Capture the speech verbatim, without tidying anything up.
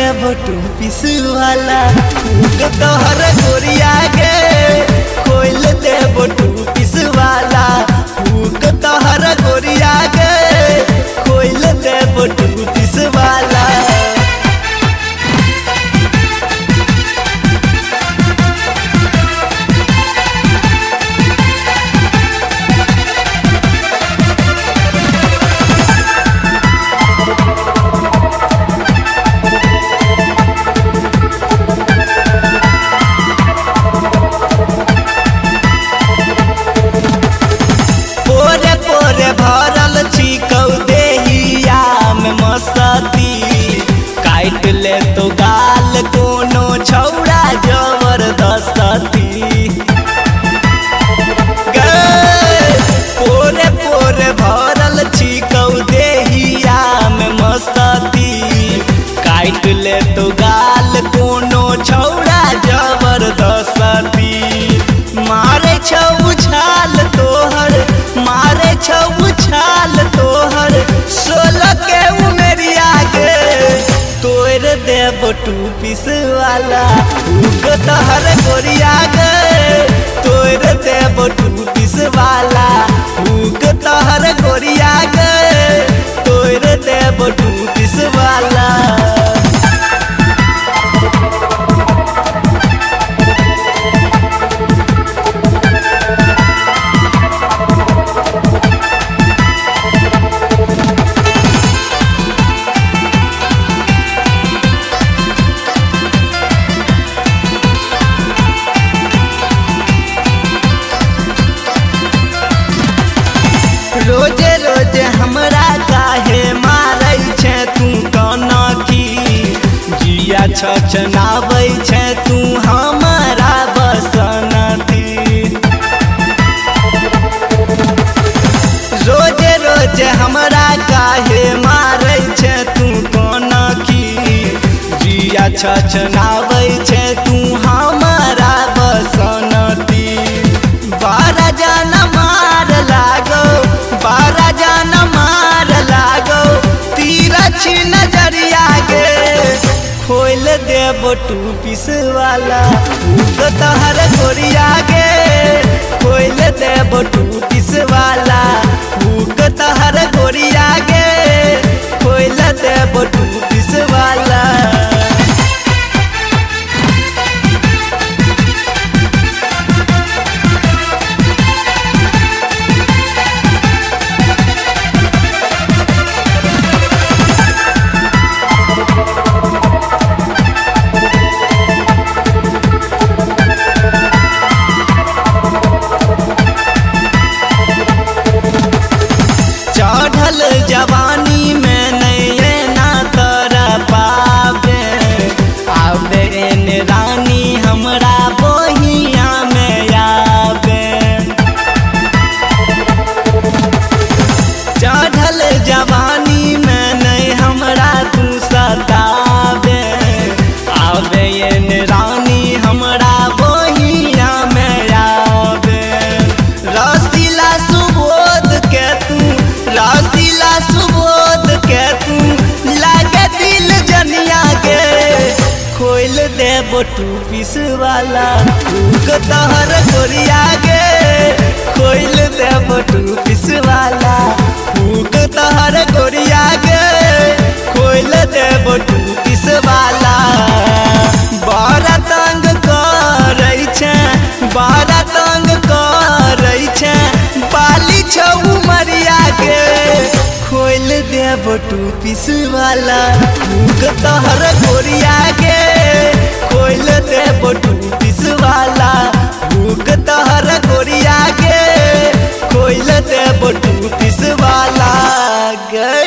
देव two पिसवाला फूक तोहर गोरिया गे खोल देव टू पिसवाला फूक तोहर गोरिया गे खोल देव टू पिसवाला। भरल छिकौ देहिया में मस्ती काट ले तो गाल कोनो छौड़ा जबरदस्ती पोरे पोरे भरल छिकौ देहिया में मस्ती काट ले तो गाल कोनो छौड़ा जबरदस्ती मारे छौ उछाल तोहर मारे छौ उछाल तोहर सोलह के उमेरिया गे तोर देव टू पिसवाला फूक तोहर गोरिया गे तोर देव टू पिसवाला फूक तोहर गोरिया गे तोर देव टू पिसवाला। रोजे रोजे हमरा काहे मारै छे तू कनकी जिया छछनाबै छे तू हमरा बसनती रोजे रोजे हमरा काहे मारै छे तू कनकी जिया छछनाबै छे तू हमरा बसनती बारा जाना मार लागो बारा जाना मार लागो तीरा छी नजरिया गे खोल देव टू पिसवाला फूक तोहर गोरिया गे खोल देव टू पिसवाला फूक तोहर गोरिया गे खोल देव टू पिसवाला। चढ़ल जवानी में नहीं ना तोरा पावे आवे एने रानी हमरा बहिया में आवे चढ़ल जवानी में नहीं हमरा तू सतावे आवे एने रानी हमरा बहिया में आवे रसीला सुबोध के तू रसीला सुबोध के तू लागे दिल जनिया के खोल देव टू पिसवाला फूक तोहर गोरिया गे खोल देव टू पिसवाला फूक तोहर गोरिया गे खोल देव टू पिसवाला। बड़ा तंग करै छे बड़ा तंग करै छे बाली छौ उमरिया गे खोल देव टू पिसवाला फूक तोहर गोरिया गे खोल देव टू पिसवाला फूक तोहर गोरिया गे खोल देव टू पिसवाला गे।